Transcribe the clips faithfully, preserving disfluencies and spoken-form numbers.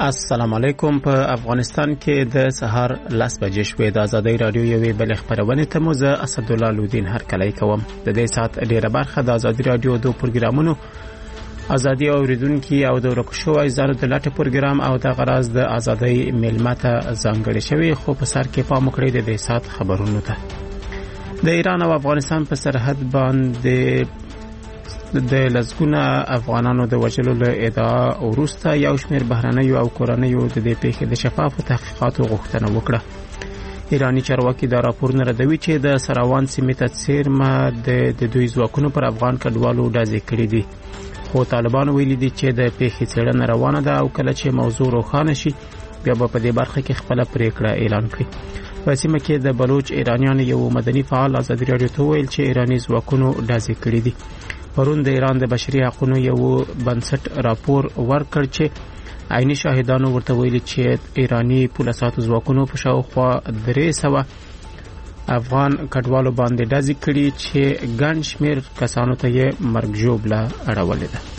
السلام علیکم. په افغانستان کې د سهار لس بجې شوې. د ازادۍ رادیو یوې بلې خپرونې ته مو زه اسدالله لودین هرکلی کوم. د دې ساعت ډیره برخه د ازادۍ رادیو د پروګرامونو ازادي اوریدونکو او د ورکو شوی زارو د لاټه پروګرام او د غراز د ازادۍ ملمه ته ځانګړی شوی. خو په سر کې پام وکړئ د دې ساعت خبرونو ته. د ایران او افغانستان په سرحد باندې د لزګونه افغانانو د وژلو له ادعا وروسته یو شمېر بهرنیو او کورنیو د دې پیښې د شفافو تحقیقاتو غوښتنه وکړه. ایرانی چارواکي دا راپورونه ردوي چې د سراوان سیمې ته څیرمه د دوی ځواکونو پر افغان کډوالو ډزې کړې دي. خو طالبان ویلي دي چې د پیښې څېړنه روانه ده او کله چې موضوع روښانه شي بیا به په دې برخه کې خپله پریکړه اعلان کړي. په سیمه کې د بلوچ ایرانیانو یو مدني فعال ازادي راډیو ته ویل چې ایرانی ځواکونو ډزې کړې دي. پرون د ایران د بشري حقوقو یو بنسټ راپور ورکړ چې عیني شاهدانو ورته ویلي چې ایرانی پولیسو ځواکونو په شاوخوا درې سوه افغان کډوالو باندې ډزې کړي چې ګڼ شمېر کسانو ته یې مرګ ژوبله اړولې ده.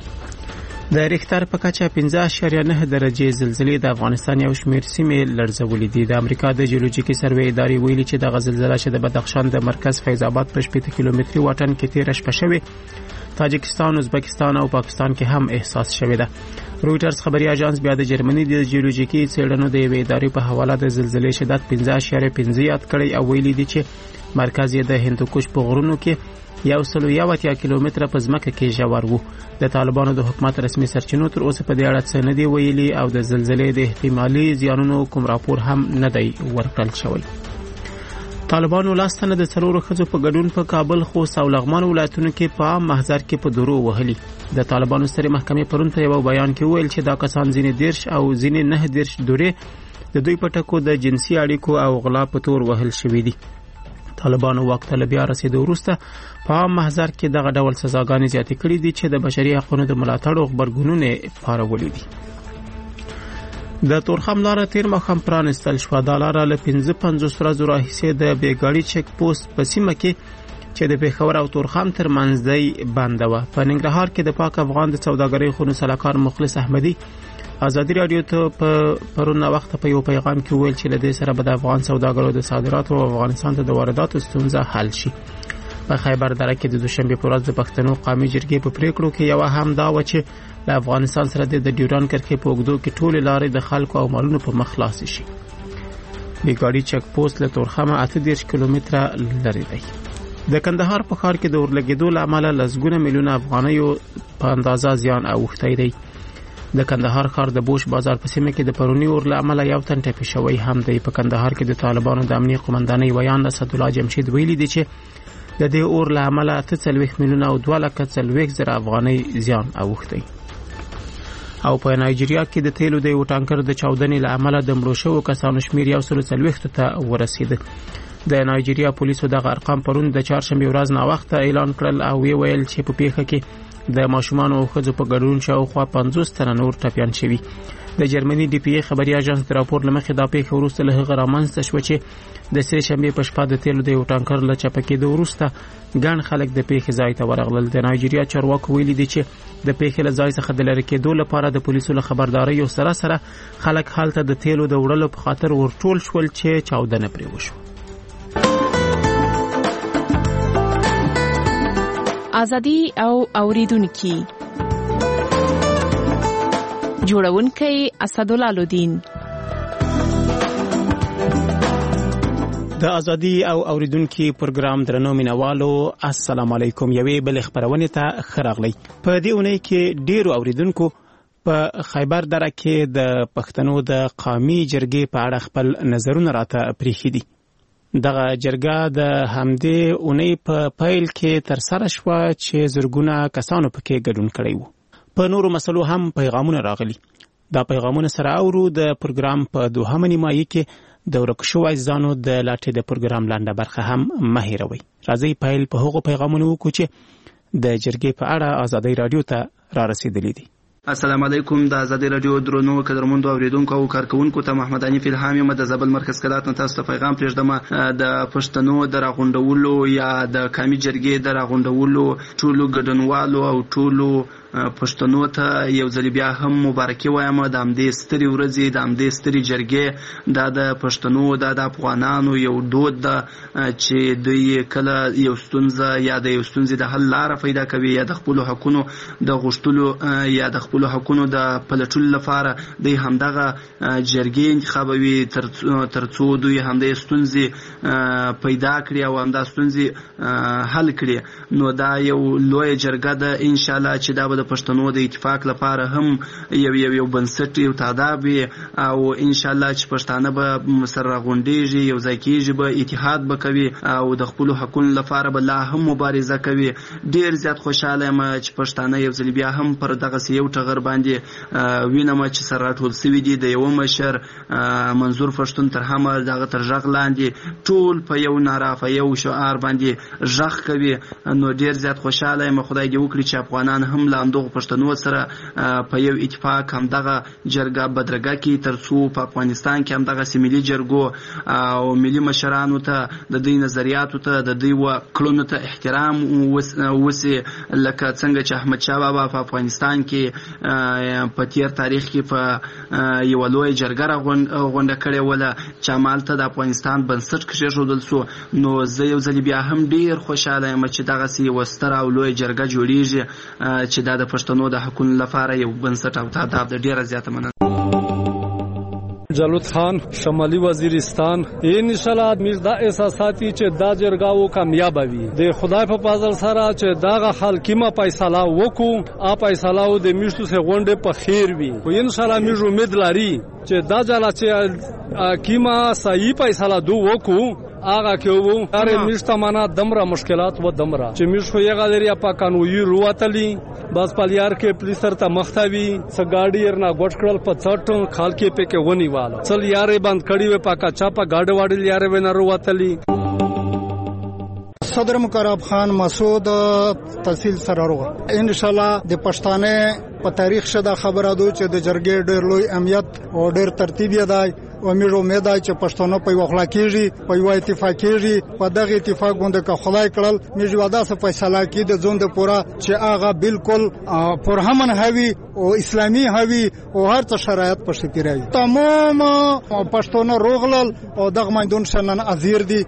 د ریختر په کچه پنځه اعشاریه نه درجې زلزلې د افغانستان یو شمېر سیمې لړزولې دي. د امریکا د جیولوجیکي سروې ادارې ویلي چې دغه زلزله چې د بدخشان د مرکز فیض آباد په شپېته کیلومتري واټن کې تیره شپه شوې، تاجکستان، ازبکستان او پاکستان کې هم احساس شوې ده. رویټرز خبري اژانس بیا د جرمني د جیولوجیکي څېړنو د یوې ادارې په حواله د زلزلې شدت پنځه اعشاریه پنځه یاد کړی او ویلي دي چې مرکز یې د هندوکش په غرونو کې یو سلو یو اتیا کیلومتره په ځمکه کې ژور وو. د طالبانو د حکومت رسمي سرچینو تر اوسه په دې اړه څه نه دی ویلي او د زلزلې د احتمالي زیانونو کوم راپور هم نه دی ورکړل شوی. طالبانو لاستنه د څلورو ښځو په ګډون په کابل، خوست او لغمان ولایتونو کې په عام محضر کې په درو وهلي. د طالبانو سترې محکمې پرون په یو بیان کې ویل چې دا کسان ځینې دیرش او ځینې نه دیرش دورې د دوی په ټکو د جنسي اړیکو او غلا په تور وهل شوي دي. طالبانو واک ته بیا رسیدو وروسته په عام محضر کې دغه ډول سزاګانې زیاتې کړې دي چې د بشري حقوقو د ملاتړ غبرګونونه پارولې دي. د تورخم لاره تیر مخام پرانستل شو. د لاره له پنځه پنځوس ورځو راهیسې د بیګاړي چک پوسټ په سیمه کې چې د پیښور او تورخم ترمنځ دی بنده وه. په ننګرهار کې د پاک افغان د سوداګرۍ خونو سلاکار مخلص احمدي ازادي راډیو ته په پرونه وخت په یو پیغام کې ویل چې له دې سره به د افغان سوداګرو د صادراتو او افغانستان ته د وارداتو ستونزه حل شي. په خیبر دره کې د دوشنبه په ورځ د پښتنو قومي جرګې په پریکړو کې یو هم دا و چې د افغانستان سره د ډیوران کرښې په اوږدو کې ټولې لارې د خلکو او مالونو په مخ خلاص شي. بیګاړي چک پوسټ له تورخمه اته دېرش کیلومتره لرې دی. د کندهار په ښار کې د اورلګېدو له امله لسګونه میلیونه افغانیو په اندازه زیان اوښتی دی. د کندهار ښار د بوش بازار په سیمه کې د پرونی اور له امله یو تن ټپي شوی هم دی. په کندهار کې د طالبانو د امنیه قومندانۍ ویان اسدالله جمشید ویلي دی چې د دې اور له امله اته څلوېښت میلیونه او دوه لکه څلوېښت زره افغانۍ زیان اوښتی. او په نایجیریا کې د تیلو د یو ټانکر د چاودنې له امله د مړو شوو کسانو شمېر یو سلو څلوېښتو ته ورسېده. د نایجیریا پولیسو دغه ارقام پرون د چهارشنبې ورځ ناوخته اعلان کړل او وی ویل چې په پیښه کې د ماشومان او ښځو په ګډون شاوخوا پنځوس تنه نور ټپیان شوي. د جرمني ډي پی ای خبري اژانس د راپور له مخې دا پیښه وروسته له هغه رامنځته شوه چې د سې شنبې په شپه د تیلو د یو ټانکر له چپه کېدو وروسته ګڼ خلک د پیښې ځای ته ورغلل. د نایجیریا چارواکو ویلي دي چې د پیښې له ځای څخه د لرې کېدو لپاره د پولیسو له خبرداریو سره سره خلک هلته د تیلو د وړلو په خاطر ورټول شول چې چاودنه پرې وشوه. ازادي او اوریدونکي جوړونکي اسدالله لودین. د ازادي او اوریدونکي پروګرام درنو مینوالو السلام علیکم. یوې بل خبرونه ته خراغلی. په دې اونۍ کې ډیرو اوریدونکو په خیبر دره کې د پښتنو د قومي جرګې په اړه خپل نظرونه راته پریښي دي. دغه جرګه د همدې اونۍ په پیل کې تر سره شوه چې زرګونه کسانو پکې ګډون کړی وو. په نورو مسلو هم پیغامونه راغلي. دا پیغامونه سره اورو. د پروګرام په دوهمه نیمایي کې د ورکو شویو ځانو د لاټې د پروګرام لاندې برخه هم مه هېروئ. راځئ پیل په هغو پیغامونو وکړو چې د جرګې په اړه ازادۍ راډیو ته را رسېدلي دي. السلام علیکم. د ازادۍ راډیو درنو قدرمنو اوریدونکو او کارکونکو ته محمد حنیف الهام یم. د زابل مرکز کلات نه تاسو ته پیغام پرېږدم. د پښتنو د راغونډولو یا د قومي جرګې د راغونډولو ټولو ګډونوالو او ټولو پښتنو ته یو ځل بیا هم مبارکي وایم د همدې سترې ورځې د همدې سترې جرګې دا د پښتنو دا د افغانانو یو دود ده چې دوی کله یو ستونزه یا د یو ستونزې د حل لاره پیدا کوي یا د خپلو حقونو د غوښتلو یا د خپلو حقونو د پلټلو لپاره دوی همدغه جرګې انتخابوي تر څو دوی همدې ستونزې پیدا کړي او همدا ستونزې حل کړي. نو دا یو لویه جرګه ده انشاءالله چې دا به د پښتنو د اتفاق لپاره هم یو یو یو بنسټ یو تاداب وي او انشاءالله چې پښتانه به سره راغونډېږي یو ځای کېږي به اتحاد به کوي او د خپلو حقونو لپاره به لا هم مبارزه کوي. ډېر زیات خوشحاله یم چې پښتانه یو ځل بیا هم پر دغسې یو ټغر باندې وینم چې سره راټول سوي دي د یوه مشر منظور پښتون تر همه دغه تر غږ لاندې ټول په یو ناره په یو شعار باندې غږ کوي. نو ډېر زیات خوشحاله یم خدای دې وکړي چې افغانان هم له همدغو پښتنو سره په یو اتفاق همدغه جرګه بدرګه کړي تر څو په افغانستان کې همدغسې ملي جرګو او ملي مشرانو ته د دوی نظریاتو ته د دوی کړنو ته احترام وسي لکه څنګه چې احمدشاه بابا په افغانستان کې په تیر تاریخ کې په یوه لویه جرګه راغونډه کړې وله چې همالته د افغانستان بنسټ کېښودل سو. نو زه یو ځل بیا هم ډېر خوشحاله یم چې دغسې یوه ستره او لویه جرګه جوړېږي چې دا د پښتنو د حقونو لپاره یو بنسټ او تاداب ده. ډېره زیاته مننه. جلود خان شمالي وزیرستان انشاءالله موږ دا احساساتي چې دا جرګه کامیاب وي د خدای په فضل سره چې داغه حکیمه فیصله وکړو ا فیصله د میشتو سه غونډه په خیر وي او انشاءالله موږ امید لري چې دا ځل چې حکیمه صحیح فیصله دو وکړو آغا کې وو اره میشته معنا دمره مشکلات و دمره چې میش خو یې غلري په قانوني رواتلی بس پالیار کې پولیسر ته مختوي سګاډي ارنا ګټ کړل په څټ خال کې په کې ونی واله چل یارې بند کړي و پاکا چا په گاډ واډل یارې و نه رواتلی. صدر مقرب خان مسعود تحصیل سراروغه انشاءالله د پښتانه په تاریخ شدا خبره دو چې د جرګې ډېر لوی اهمیت او ډېر ترتیب یې دی او موږ امید لرو چې پښتانه په یو خلا کېږي په یو اتفاق کېږي په دغه اتفاق باندې که خدای کړل موږ وعده سره فیصله کړي د ژوند پورا چې هغه بالکل پرهمن هوي او اسلامي هوي او هر څه شرایط په شکل راوي. تمام پښتانه روغلل او دغه مندون شنن ازیر دي.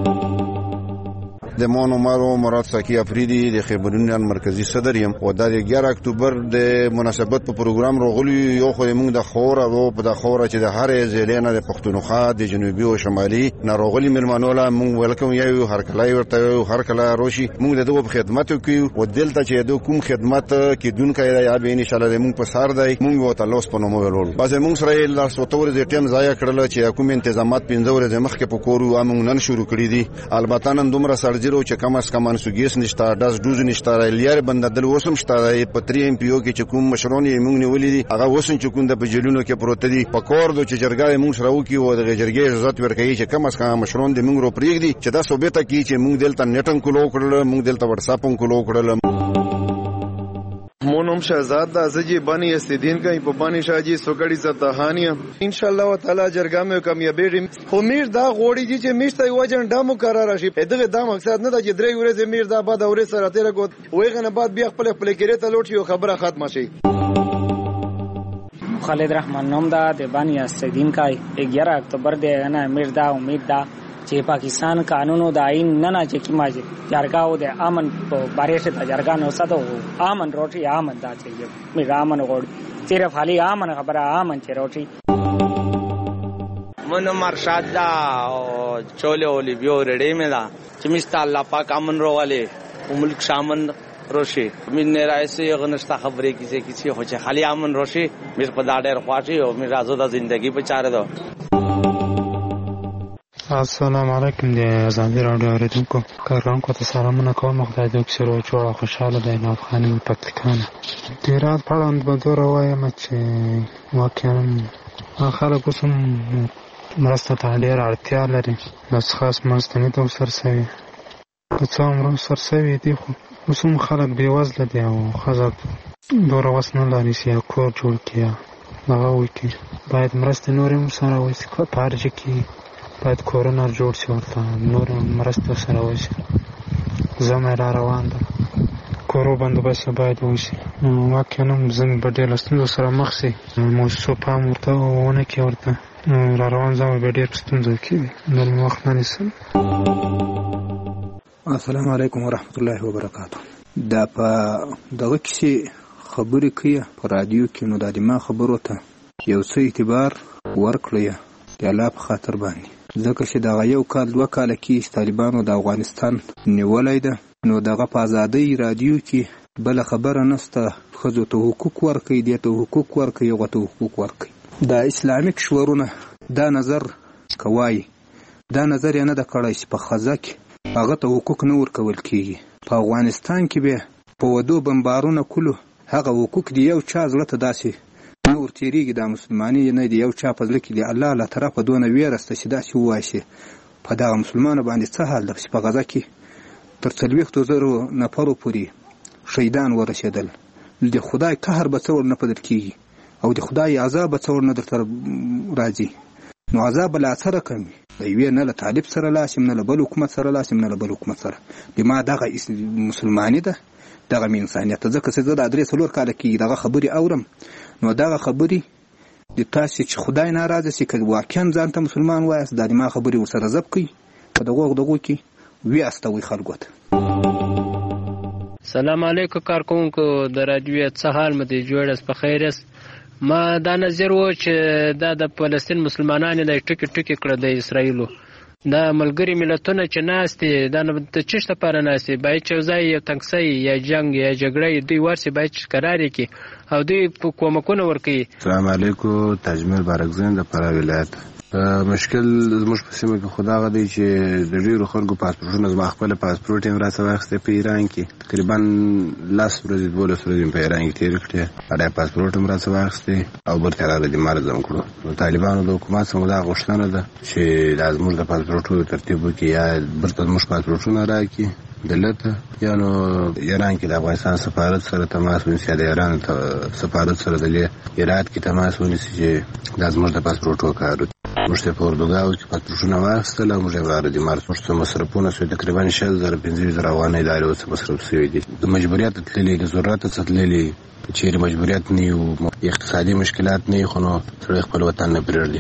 د مون عمرو مراد ساکی افریدی د خبرونیان مرکزی صدر یم او د اګیار اکتوبر د مناسبت په پروګرام راغلی یو خو موږ د خور او په د خور چې د هر ځلینه د پښتونخوا د جنوبي او شمالي ناروغلی ملمنوله موږ ولکم یو هر کله ورته هر کله روشي موږ د دوه خدمت کوي او دلته چې د کوم خدمت کې دونکو یا به ان شاء الله موږ په سار دی موږ وته لوس په نومو ولول بس موږ سره لا سوتور د ټیم ځای کړل چې کوم تنظیمات پنځور د مخ کې په کورو موږ نن شروع کړی دي. البته نن دومره سرجرو چې کم از کم انسوګیس نشته داس دوز نشته لیار بنددل وسم شته په تری ام پی او کې چې کوم مشرونه موږ نیولې دي هغه وسن چې کوم د بجلونو کې پروت دي په کور د چې جرګه موږ سره وکي او د جرګې عزت ورکړي چې کم از کم مشرون د موږ رو پریګ دي چې دا ثابته کی چې موږ دلته نټن کولو کړل موږ دلته واتساپ کولو کړل. مونم شهزاد د ازجی بانی استدین کای په بانی شاجی سوګړی ز تهانیه ان شاء الله تعالی جرګه مې کامیابی خو میر دا غوړی چې میشته یو جنډه مقرره شي دغه دا مقصد نه د درې ورځې میر دا بعد اورې سره تیر کو وایغه بعد بیا خپل خپل کېره ته لوټ یو خبره ختمه شي. خالد رحمان نوم دا د بانی استدین کای اګیار اکتوبر دی نه میر دا امید دا چې پاکستان قانونو د آئین نه نه چې کیما چې جرګاو د امن په باره څه د جرګا نو ساتو امن روټي امن دا چې می امن غوړ صرف حالي امن خبره امن چې روټي من مرشد دا چوله اولی بیو رډې مې دا چې مست الله پاک امن روواله ملک شامن روشي من نه راځي غنښت خبرې کیسه کیسه هو چې حالي امن روشي مې په دا ډېر خواشي او مې راځو د ژوندۍ په چاره دو. السلام علیکم د ازادي رادیو اوریدونکو کارونکو ته سلامونه کوم. خدای دې وکړي چې جوړه خوشاله ده نه افغاني پکتیکانه ډیرات پړاند بدور وایم چې واقعا خلک اوس مرسته ته ډېر اړتیا لري بس خاص مستنی ته سرسوي که څه عمرو سرسوي دي خو اوس هم خلک بېوزله دي او ښځه دوره وس نه لري چې یو کور جوړ کړي دغه وکړي باید مرستې نورې هم سره وشي په هر ځای کې باید کورونه جوړ شي ورته نور مرسته سره وشي. زمه را روان ده کورو بندوبست باید وشي. واقعا زموږ په ډېر ستونزو سره مخ شي. موسسو پام ورته ونه کړي، ورته را روان ځای به ډېر ستونزې کوي. نن وخت نه نیسم. السلام علیکم ورحمت الله وبرکاته. دا په دغه کې خبرې کوي په رادیو کې، نو د ما خبرو ته یو څه اعتبار ورکړی د الله په خاطر باندې، ځکه چې دغه یو کال دوه کاله کې طالبانو د افغانستان نیولی ده، نو دغه په ازادۍ رادیو کې بله خبره نشته. ښځو ته حقوق ورکوي، دې ته حقوق ورکوي، هغو ته حقوق ورکوي. دا اسلامي کشورونه دا نظر کوي، دا نظر یې نه ده کړی چې په ښځه کې هغه ته حقوق نه ورکول کېږي. په افغانستان کې به په ودو بمبارونه کولو، هغه حقوق د یو چا زړه ته داسې نه ورتېرېږي، دا مسلماني نه د یو چا په زړه کې د الله له طرفه دونه ویره شته چې داسې ووایي چې په دغه مسلمانو باندې څه حال ده چې په غزه کې تر څلوېښتو زرو نفرو پورې شهیدان ورسېدل. د خدای قهر به څه ورنه پدر کېږي او د خدای عذاب به څه ورنه درته راځي. نو عذاب به لا څه رقم وي؟ د یوې نه له طالب سره لاس یم، نه له بل حکومت سره لاس یم، نه له بل حکومت سره. د ما دغه مسلماني ده، دغه مې انسانیت ده. ځکه چې زه د درې څلور کاله کې دغه خبرې اورم، نو دغه خبرې د تاسې چې خدای ناراضه شي که واقعا ځان ته مسلمان وایاست، دا د ما خبرې ورسره ضبط کړئ، په دغو دغو کې ویاستوئ خلکو ته. سلام علیکم کارکونکو د رادیو څه حال مو دی؟ جوړ است، په خیر است. ما دا نظر و چې دا د فلسطین مسلمانانو د ټکی ټکی کړه د اسرائیلو، دا ملګری ملتونه چې ناستې دا د چشت لپاره ناستې، باید چې ځای یو تنګسۍ یا جنگ یا جګړه دوی ورسې باید قرار کړي او دوی کومکونه ورکوي. السلام علیکم. تاجمل بارکزین د فراه ولایت. مشکل زموږ په سیمه کې خو دغه دی چې د ډېرو خلکو پاسپورټونه، زما خپله پاسپورټ یې راڅه واخیستی په ایران کې، تقریبا لس ورځې دولس ورځې مې په ایران کې تېرې کړې، هغه پاسپورټ هم راڅه واخیستی او برته یې راغلی مرزم کړو. نو طالبانو د حکومت څخه دا غوښتنه ده چې دا زموږ د پاسپورټونو ترتیب وکړي، یا برته زموږ پاسپورټونه راکړي دلته، یا نو ایران کې د افغانستان سفارت سره تماس ونیسي، یا د ایران سفارت سره د هرات کې تماس ونیسي چې دا زموږ د پاسپورټو کار وکړي. موږ ته په اردوګاو کې پاسپورټونه واخیستل او موږ یې ولاړو د مارس. موږ ته مصرفونه شوي تقریبا شل زره پنځه ویشت زره افغانۍ د هر یو څه مصرف شوي دي. د مجبوریت تللي، د ضرورت څخه تللي، چیرې مجبوریت نه وي، اقتصادي مشکلات نه وي، خو نو سړی خپل وطن نه پرېږدي.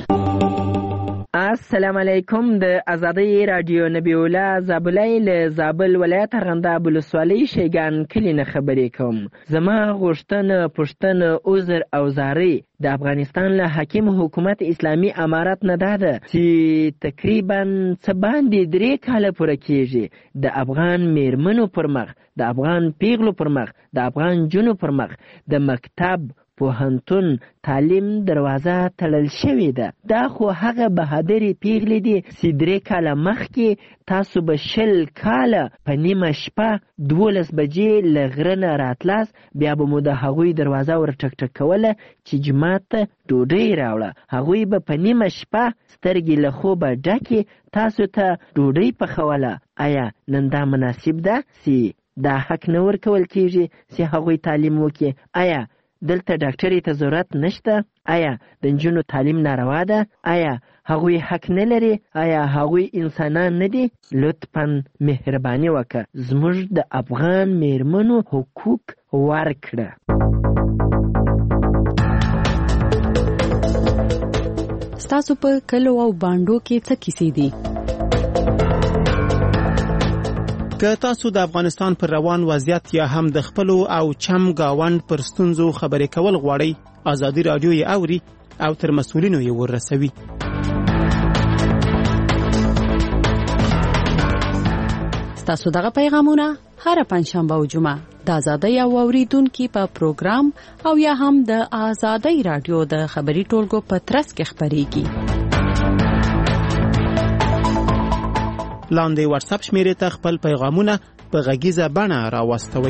السلام علیکم. د ازادۍ رادیو نبی الله زابلۍ له زابل ولایت ارغنداب ولسوالۍ شیګان کلي نه خبرې کوم. زما غوښتنه، پوښتنه، عذر او زارۍ د افغانستان له حاکم حکومت اسلامي امارت نه دا ده چې تقریبا څه باندې درې کاله پوره کېږي د افغان میرمنو پر مخ، د افغان پیغلو پر مخ، د افغان جنو پر مخ د مکتب، پوهنتون، تعلیم دروازه تړل شوې ده. دا خو هغه بهادرې پیغلې دي چې درې کاله مخکې تاسو به شل کاله په نیمه شپه دولس بجې له غره نه راتلاست، بیا به مو د هغوی دروازه ور ټک ټک کوله چې جماعت ته ډوډۍ راوړه. هغوی به په نیمه شپه سترګې له خوبه ډکې تاسو ته ډوډۍ پخوله. آیا نن دا مناسب ده چې دا حق نه ورکول کېږي چې هغوی تعلیم وکړي؟ آیا دلته ډاکټرې ته ضرورت نشته؟ آیا د نجونو تعلیم ناروا ده؟ آیا هغوی حق نه لري؟ آیا هغوی انسانان نه دي؟ لطفا مهرباني وکړه زموږ د افغان میرمنو حقوق ورکړه. ستاسو په کلو او باندو کې څه کیسې دي؟ که تاسو د افغانستان پر روان وضعیت یا هم د خپلو او چم گاوند پر ستونزو خبرې کول غواړئ، ازادي رادیو یې اوري او تر مسؤلینو یې ورسوي. ستاسو دغه پیغامونه هر پنځشنبه او جمعه د ازادۍ او اوریدونکو په پروګرام او یا هم د ازادۍ رادیو د خبري ټولګو په ترڅ کې خبريږي. لاندې واتس اپ شمیرې ته خپل پیغامونه په غږیزه بڼه راوستوئ.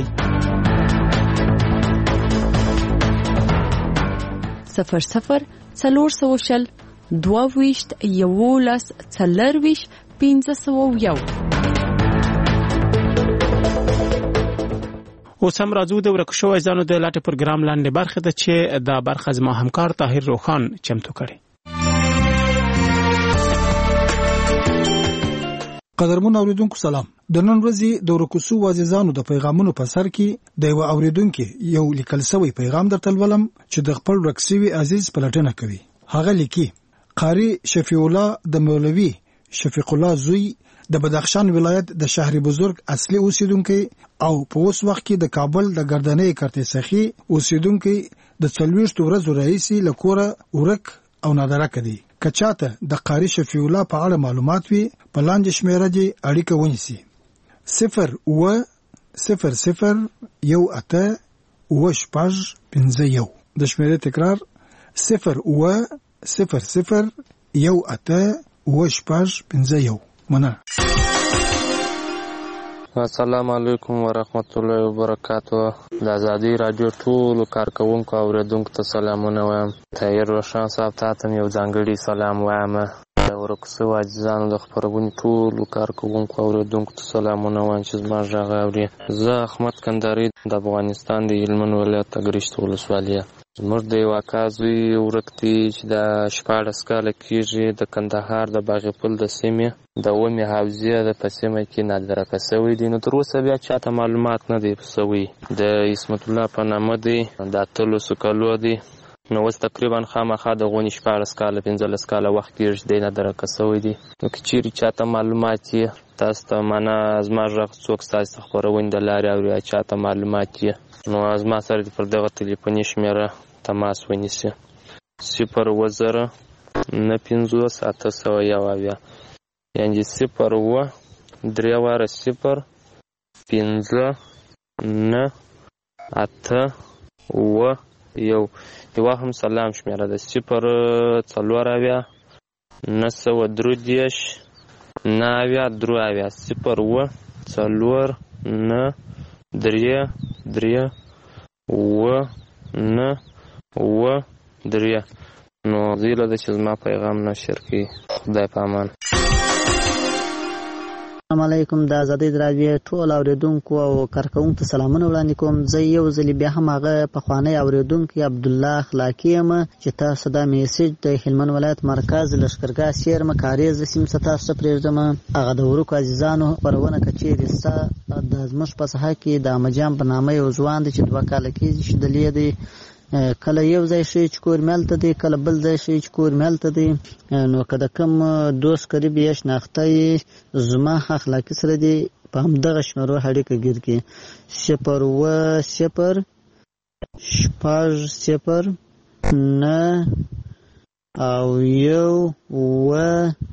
صفر صفر څلور سوه شل دوه ویشت یولس څلرویشت پنځه سوه یو. اوس هم راځو د ورک شوی ځانو د لاټ پروګرام لاندې برخه ده چې دا برخه زما همکار طاهر روخان چمتو کړي. قدرمن اوریدونکو سلام. د نن ورځې د ورکوسو عزیزانو د پیغامونو په سر کې د یو اوریدونکو یو لیکل شوی پیغام درته ولم چې د خپل رکسوي عزیز پلټنه کوي. هغه لیکي قاری شفیع الله د مولوی شفیق الله زوی د بدخشان ولایت د شهر بزرگ اصلي اوسیدونکو او په اوس وخت کې د کابل د ګردنۍ کرته سخی اوسیدونکو د څلويشت ورځې رئیسي لکوره ورک او نادره کړي. کچاته د قاری شفیع الله په اړه معلومات وي په لاندې شمیره دی اړیکه ونیسي صفر و صفر صفر یو اته و شپږ پنځه یو. د شمیره تکرار صفر و صفر صفر یو اته و شپږ پنځه یو. مننه. السلام علیکم ورحمت الله وبرکاته. د ازادي رادیو ټول کارکونکو او اوریدونکو ته سلامونه وایم. طاهر روشن صاحب ته یو ځانګړي سلام وایم. د ورکوسو عزیزانو د خبرونې ټول کارکونکو او اوریدونکو ته سلامونه وایم چې زما غږ اوري. زه احمد کندهاري د افغانستان د هلمند ولایت تګریشت ولسوالۍ. زموږ د یو اکا زوی ورک دی چې د شپاړس کاله کېږي د کندهار د باغپل د سیمې د اومې حوزې د په سیمه کې نادرکه شوی دی. نو تر اوسه بیا چاته معلومات نه دی شوی. د اسمت الله په نامه دی، د اتلسو کالو دی. نو اوس تقریبا خامخا د غونې شپاړس کاله پنځلس کاله وخت کېږي دی نادرکه شوی دی. نو که چیرې چاته معلومات یې تاسو ته معنا زما غږ څوک ستاسو خپرونې د لارې اوري چاته معلومات یې نو زما سره پر دغه ټلیفوني شمیره تماس ونیسي صفر اووه زره نه پنځوس اته سوه یو اویا، یعنې صفر اووه درې واره صفر پنځه نه اته اووه یو. یوه هم سلام شمیره ده صفر څلور اویا نه سوه درې دېرش نه اویا درې اویا صفر اووه څلور نه درې درې اووه نه اووه درې. نو زیله ده چې زما پیغام نشر کړي. خدای په امان. السلام علیکم. د ازادي رادیو ټول اوریدونکو او کارکونکو ته سلامونه وړاندې کوم. زه یو ځل بیا هم هغه پخوانی اوریدونکی عبدالله اخلاقی یم چې تاسو دا میسج د هلمند ولایت مرکز لښکرګاه سیرمه کاریز سیمې څخه تاسو ته پرېږدم. هغه د ورکو عزیزانو خپرونه که چیرې ستا د زموږ په ساحه کې د احمدجان په نامه یو ځوان دی چې دوه کاله کېږي چې دلې دی، کله یو ځای شي چې کور ملته دی، کله بل ځای شي چې کور ملته دی. نو که د کوم دوست قریب یې شناخته یې زما اخلاقي سره دی په همدغه شمیرو اړیکه ګیر کړي صفر اووه صفر شپږ صفر نه او یو اووه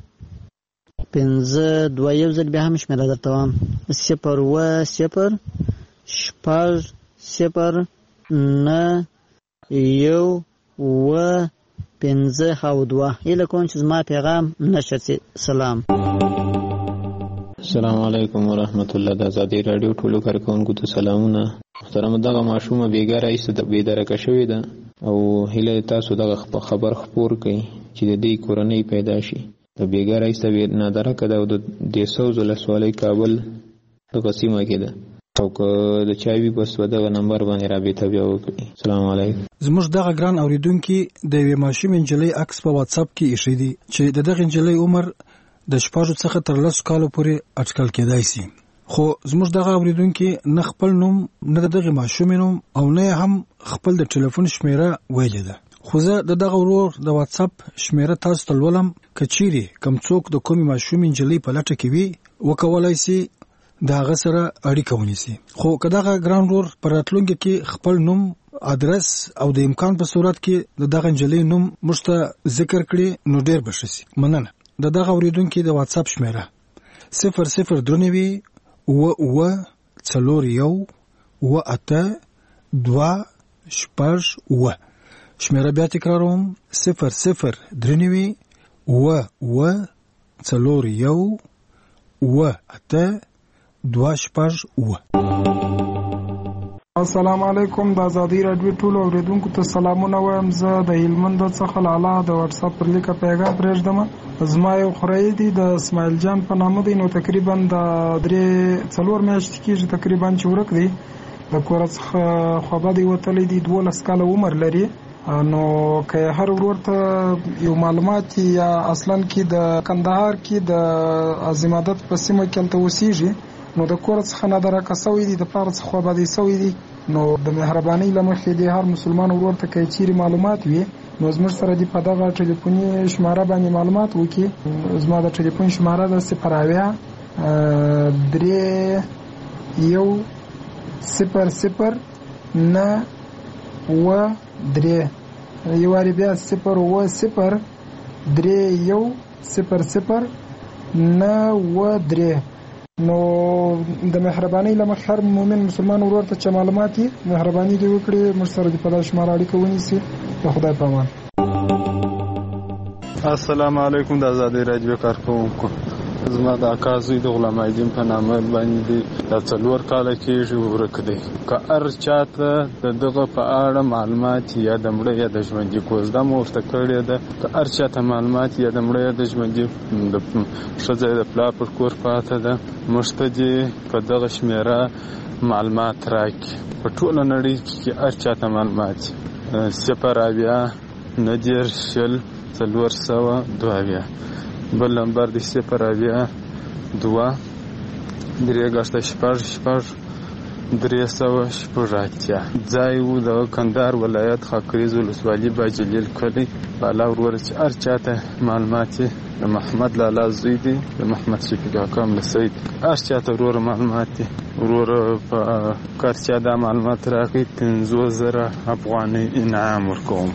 پنځه دوه. یو ځل بیا هم شمیره درته وایم صفر اووه صفر شپږ صفر نه یو اووه پنځه او دوه. هیله کوم چې زما پیغام نشر شي. سلام. السلام علیکم ورحمت الله. د ازادي رادیو ټولو کارکونکو ته سلامونه. محترم دغه ماشومه بیګاره ایسته د بیدارکه شوې ده او هیله تاسو دغه خبر خپور کړئ چې د دې کورنۍ پیدا شي. د بیګاره ایسته نادرکه ده او د دیسوز ولسوالۍ کابل دغه سیمه کې ده او که د چایوي بس په دغه نمبر باندې رابطه بیا وکړي. السلام علیکم. زموږ دغه ګران اوریدونکي د یوې ماشومې نجلۍ عکس په واتساپ کې ایښی دی چې د دغه نجلۍ عمر د شپږو څخه تر لسو کالو پورې اټکل کېدای شي. خو زموږ دغه اوریدونکي نه خپل نوم نه د دغه ماشومې نوم او نه هم خپل د ټلیفون شمیره ویلې ده. خو زه د دغه ورور د واتساپ شمیره تاسو ته لولم. که چیرې کوم څوک د کومې ماشومې نجلۍ په لټه کې وي وکولای شي د هغه سره اړیکه ونیسي. خو که دغه ګران ورور په راتلونکي کې خپل نوم ادرس او د امکان په صورت کې د دغه نجلۍ نوم موږ ته ذکر کړي نو ډیر به ښه شي. مننه. د دغه اوریدونکي د واتساپ شمیره صفر صفر درې نوي اووه اووه څلور یو اووه اته دوه شپږ اووه. شمیره بیا تکراروم صفر صفر درې نوي اووه اووه څلور یو اووه اته دوه شپږ اووه. السلام علیکم. د ازادي رادیو ټول اوریدونکو ته سلامونه وایم. زه د هلمند څخه لاله د واتس اپ پر لیکه پیغام پرېږدم. زما یو خوری دی د اسماعیل جان په نامه دی. نو تقریبا د درې څلور میاشتې کېږي تقریبا چې ورک دی. د کور څخه خوابه دی وتلی دی. دولس کاله عمر لري. نو که هر ورور ته یو معلومات یا اصلا کې د کندهار کې د عظیم عادت په سیمه کې هلته اوسیږي نو د کور څخه نادرکه سوی دي، د پلار څخه خوابدي سوی دي، نو د مهربانۍ له مخې د هر مسلمان ورور ته که چیرې معلومات وي نو زموږ سره دې په دغه ټلیفوني شماره باندې معلومات وکړي. زما د ټلیفون شماره ده صفر اویا درې یو صفر صفر نه اوه درې، یو وارې بیا صفر اوه صفر درې یو صفر صفر نه اوه درې. نو د مهربانۍ له مخې هر مؤمن مسلمان ورور ته چې معلومات یې مهرباني دې وکړي موږ سره دې په دغه شماره اړیکه ونیسي. د خدای په امان. السلام علیکم. د آزادۍ راډیو کارکوونکو، زما د اکا زوی د غلام عظیم په نامه باندې د څلور کاله کېږي ورک دی. که هر چاته د دغه په اړه معلومات یا د مړه یا د ژوندي کوزده مو ورته کړې ده، که هر چاته معلومات یا د مړه یا د ژوندي د ښځه د پلار پر کور پاته ده، موږ ته دې په دغه شمېره معلومات راکړي. په ټوله نړۍ کې هر چاته معلومات صفر اویا نهه دېرش شل څلور سوه دوه اویا، بل نمبر دی صفر اویا دوه درې ګشته شپږ شپږ درې سوه شپږ اتیا. ځای و د کندهار ولایت خاکریز ولسوالي باجلیل کلی. بالا ورور چې هر چاته معلومات یې د محمد لالا زوی دی، د محمد شفیق حکم لسید، هر چاته ورور معلومات دی. ورور په کار چا دا معلومات راکړي پنځوس زره افغانۍ انعام ورکوم.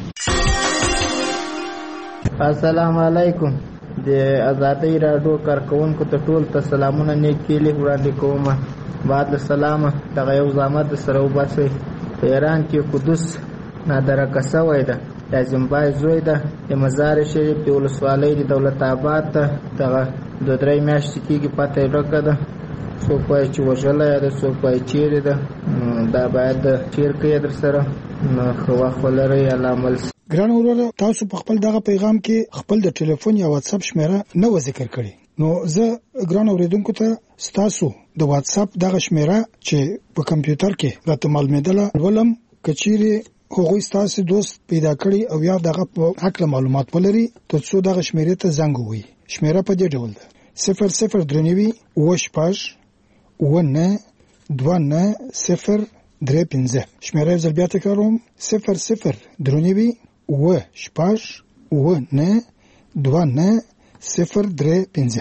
السلام علیکم. د آزادۍ راډیو کارکوونکو ته ټول ته سلامونه نیکې لیک وړاندې کوم. بعد له سلامه دغه یو زحمت سره وباسئ. په ایران کې قدس نادرکه سوی ده، د اعظمبای زوی ده، د مزار شریف د ولسوالۍ د دولت آباد ته دغه دوه درې میاشتې کېږي پته یې ورکه ده. څوک وایي چې وژلی ده، څوک وایي چیرې ده. دا باید شیر کړئ در سره. نو ښه وخت ولرئ. الله عمل. ګران وروره، تاسو په خپل دغه پیغام کې خپل د ټلیفون یا واتس اپ شمیره نه و ذکر کړی. نو زه ګران اوریدونکو ته ستاسو د واتس اپ دغه شمیره چې په کمپیوټر کې راته معلومېدله ولم، کچيري هغوی ستاسو دوست پیدا کړی او یا دغه په حق معلومات ولري ترڅو دغه شمیره ته زنګ ووهي. شمیره په دې ډول ده: صفر صفر درنوي اوه شپږ اوه نه دوه نه صفر درې پنځه. شمیره یو ځل بیا تکراروم: صفر صفر درنوي اوه شپږ اوه نه دوه نه صفر درې پنځه.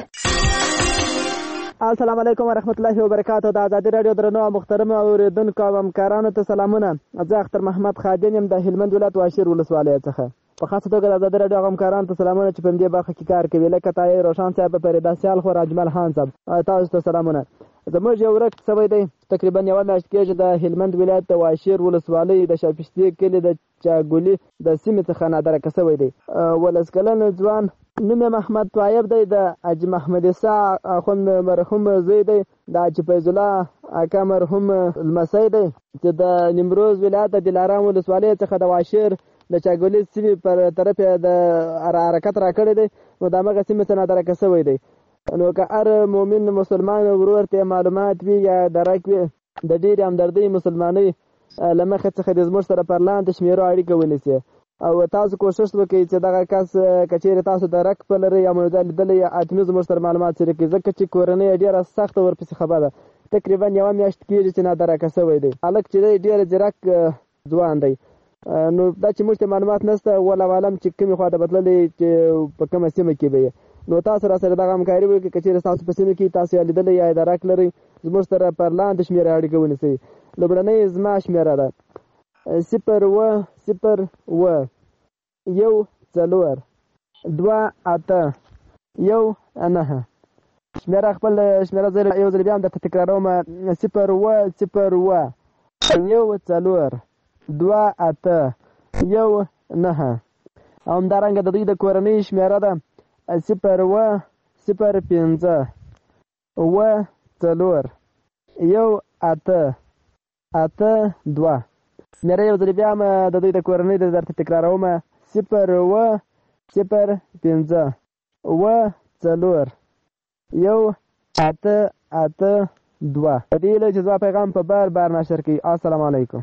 السلام علیکم ورحمت الله وبرکاته. د آزادۍ راډیو درنو او محترم اوریدونکو او همکارانو ته سلامونه. زه اختر محمد خادم یم د هلمند ولایت واشیر ولسوالۍ څخه. په خاصه توګه د آزادۍ راډیو همکارانو ته سلامونه چې په دې برخه کې کار کوي، لکه طاهر روشن صاحب، فریدا سیال خو، اجمل خان صاحب، تاسو ته سلامونه. زموږ یو ورک سوی دی تقریبا یوه میاشت کېږي د هلمند ولایت د واشیر ولسوالۍ د شاپشتي کلي د چاګولي د سیمې څخه نادرکه سوی دی. ولس کلن ځوان، نوم یې محمد طایب دی، د حاجي محمد عیسی اخوند مرحوم زوی دی، د حاجي فیض الله اکا مرحوم لمسی دی چې د نیمروز ولایت د دلارام ولسوالۍ څخه د واشیر د چاګولي سیمې پر طرف یې د حرکت راکړی دی. نو د همغه سیمې څخه نادرکه سوی دی. نو که هر مؤمن مسلمان ورور ته معلومات وي یا درک وي د ډېرې همدردۍ مسلمانۍ له مخې څخه د زموږ سره پر لاندې شمېرو اړیکه ونیسي او تاسو کوشش وکړئ چې دغه کس که چېرې تاسو درک په لرئ یا موضوع لیدلی یا حتمي زموږ سره معلومات شریکړئ، ځکه چې کورنۍ یې ډېره سخته ورپسې خبره ده. تقریبا یوه میاشت کېږي چې نادرکه سوی دی. هلک چې دی ډېر ځیرک ځوان دی. نو دا چې موږ ته معلومات نشته، والله عالم چې کومې خوا ته بدللی چې په کومه سیمه کې به یې. نو تاسو را سره دغه همکاري وکړئ. که چېرې ستاسو په سیمه کې تاسو یې لیدلی یا درک لرئ، زموږ سره پر لاندې شمېره اړیکه ونیسئ. لومړنۍ زما شمېره ده صفر اوه صفر اوه یو څلور دوه اته یو نهه. شمېره خپل شمېره زه یو ځل بیا هم درته تکراروم: صفر اوه صفر اوه یو څلور دوه اته یو نهه. او همدارنګه د دوی د کورنۍ شمېره ده صفر اوه صفر پنځه اوه څلور یو اته اته دوه. شمېره یو ځل بیا هم د دوی د کورنۍ د درته تکراروم: صفر اوه صفر پنځه اوه څلور یو اته اته دوه. په دې هیله چې زما پیغام په بار بار نشر کړئ. السلام علیکم.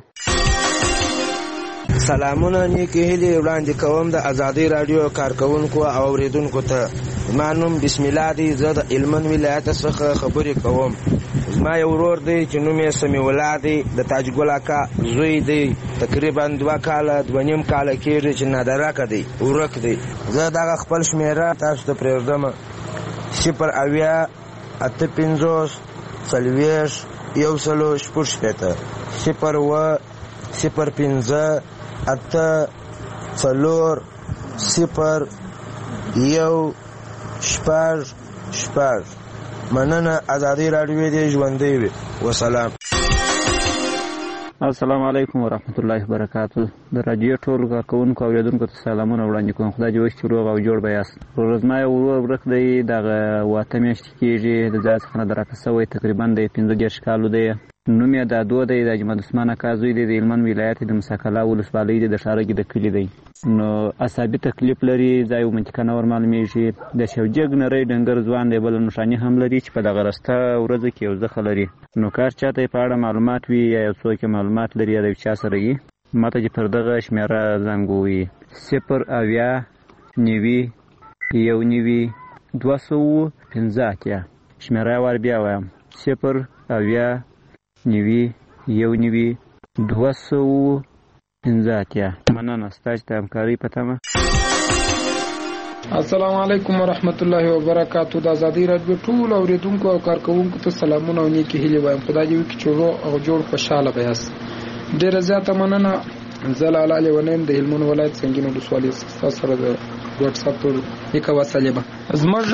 سلامونه نیکې هیلې وړاندې کوم د آزادۍ راډیو کارکوونکو او اوریدونکو ته. زما نوم بسم الله دی. زه د هلمند ولایت څخه خبرې کوم. زما یو ورور دی چې نوم یې سمیع الله دی، د تاج ګل اکا زوی دی، تقریبا دوه کاله دوه نیم کاله کېږي چې نادرکه دی، ورک دی. زه دغه خپل شمېره تاسو ته پرېږدم: صفر اویا اته پنځوس څلوېښت یو سلو شپږ شپېته، صفر اوه صفر پنځه اته څلور صفر یو شپږ شپږ. مننه. ازادي راډیو دې ژوندۍ وي. وسلام. السلام علیکم ورحمت الله وبرکاتو. د رادیو ټولو کارکوونکو او اوریدونکو ته سلامونه وړاندې کوم. خدای دې وکړي چې روغ او جوړ به یاست. ورځما یو ورور ورک دی، دغه واته میاشتې کېږي د ځای څخه نادرکه شوی، تقریبا د پنځه دېرش کالو دی. نوم یې دادو دی، د اجمل عثمان اکا زوی دی، د هلمند ولایت د مساکلا ولسوالۍ دی، د ښارګي د کلي دی. نو عصبي تکلیف لري، ځای منطقه نه ور معلومېږي. د شوجګ نری ډنګر ځوان دی، بله نښاني هم لري چې په دغه رسته ورځو کې یو زخه لري. نو کار چاته یې په اړه معلومات وي یا یو څوک یې معلومات لري یا د یو چا سره وي، ما ته چې پر دغه شمېره زنګ ووهي: صفر اویا نوي یو نوي دوه سوه پنځه اتیا. شمېره یې ور بیا وایم: صفر اویا نوي یو نوي دوه سوه پنځه اتیا. مننه ستاسو د همکارۍ په تمه. السلام علیکم ورحمت الله وبرکاتو. د ازادي راډیو ټول اوریدونکو او کارکوونکو ته سلامونه او نیکی هیلې وایم. خدای دې وکړي چې روغ او جوړ خوشاله به یاست. ډېره زیاته مننه. زه لاله لیونیم د هلمند ولایت سنګین ولسوالۍ ستاسو سره د واتساپ پر لیکه وسلې به. زموږ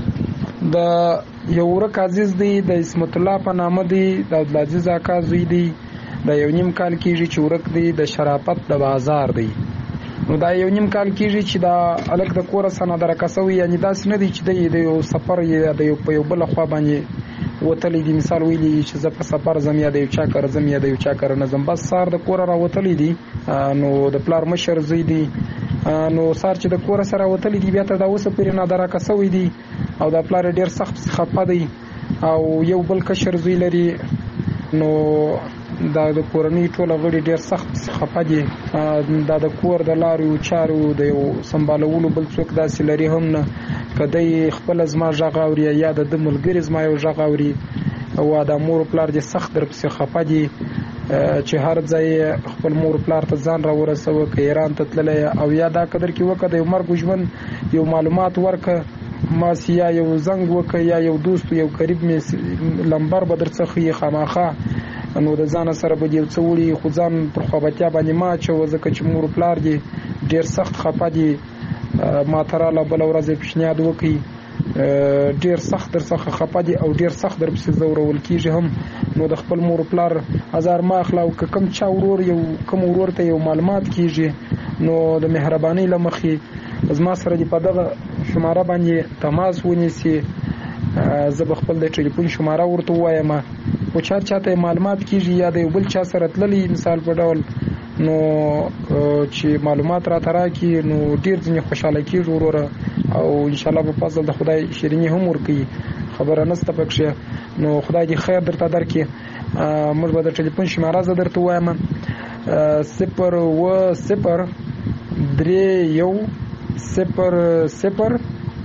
د یو ورک عزیز دی، د اسمت الله په نامه دی، د عبدالعزیز اکا زوی دی، د یو نیم کال کېږي چې ورک دی، د شرافت د بازار دی. نو دا یو نیم کال کېږي چې دا هلک د کوره څخه نادرکه شوی، یعنې داسې نه دی چې دی د یو سفر یا د یو په یو بله خوا باندې وتلی دی. مثال ویلي چې زه په سفر ځم یا د یو چا کره ځم یا د یو چا کره نه ځم، بس سهار د کوره راوتلی دی. نو د پلار مشر زوی دی، نو سهار چې د کوره سره راوتلی دی بیا تر دا اوسه پورې نادرکه شوی دی او دا پلار ډېر سخت خفه دی او یو بل کشر زوی لري. نو دا د کورنۍ ټوله غړي ډېر سخت خفه دي. دا د کور د لارو چارو د یو سمبالولو بل څوک داسې لري هم نه، که دی خپله زما غږ اوري یا د ده ملګري زما یو غږ اوري، او دا مور پلار دې سخت درپسې خفه دي چې هر ځای خپل مور پلار ته ځان را ورسوه، که ایران ته تللی او یا دا قدر کې وکړه د یو مرګ ژوند یو معلومات ورکړه، ماس یا یو زنګ وکړه یا یو دوست یو قریب مې لمبر به در څه ښیي خامخا. نو د ځان سره به یو څه وړي، خو ځان پر خوابتیا باندې ما اچوه، ځکه چې مور پلار دې ډېر سخت خفه دي. ما ته راله بله ورځ یې پیشنهاد وکړي، ډېر سخت در څخه خفه دي او ډېر سخت در پسې ځورول کېږي هم. نو د خپل مور پلار ازار ما اخله، او که کوم چا ورور یو کوم ورور ته یو معلومات کېږي نو د مهربانۍ له مخې زما سره دې په دغه شماره باندې تماس ونیسي. زه به خپل د ټلیفون شماره ورته ووایم، خو چا چاته معلومات کېږي یا د یو بل چا سره تللی مثال په ډول، نو چې معلومات راته راکړي نو ډېر ځینې خوشحاله کېږي وروره، او انشاءالله په فضل د خدای شیریني هم ورکوي، خبره نشته پکښې. نو خدای دې خیر درته درکړي. موږ به د ټلیفون شماره زه درته ووایم: صفر اوه صفر درې یو صفر صفر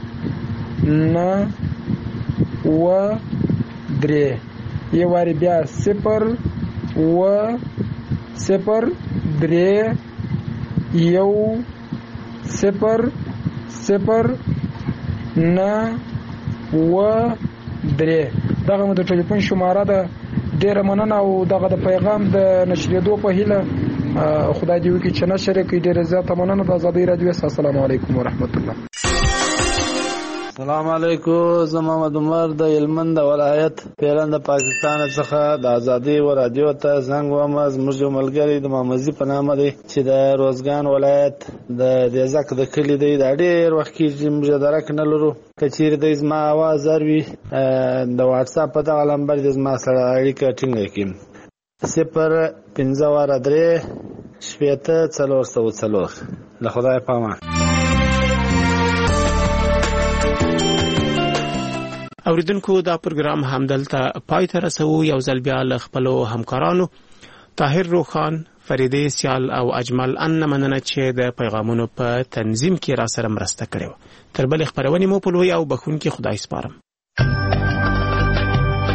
نه اوه درې. یو وارې بیا: صفر اوه صفر درې یو صفر صفر نه اوه درې. دغه مو د ټلیفون شماره ده. ډېره مننه او دغه د پیغام د نشرېدو په هیله خدای دې وکړي چې نشر یې کړي. ډېره زیاته مننه. د ازادۍ راډیو. السلام علیکم ورحمت الله. السلام علیکم. زه محمد عمر د هلمند ولایت پیران د پاکستان څخه د ازادۍ و رادیو ته زنګ وم. زموږ یو ملګری د مامزي په نامه دی چې د روزګان ولایت د دیزک د کلي دی. دا ډېر وخت کېږي موږ درک نه لرو. که چیرې دی زما اواز اروي د واټساپ په دغه نمبر دی زما سره اړیکه ټینګه کړي: صفر پنځه واره درې شپېته څلور سوه څلور. له خدای پامه. اوریدونکو دا پروګرام همدلته پای ته رسوو. یو ځل بیا له خپلو همکارانو طاهر روخان، فریدې سیال او اجمل ان مننه چې د پیغامونو په تنظیم کې را سره مرسته کړې وه. تر بلې خپرونې مو په لوی او بخښونکي خدای سپارم.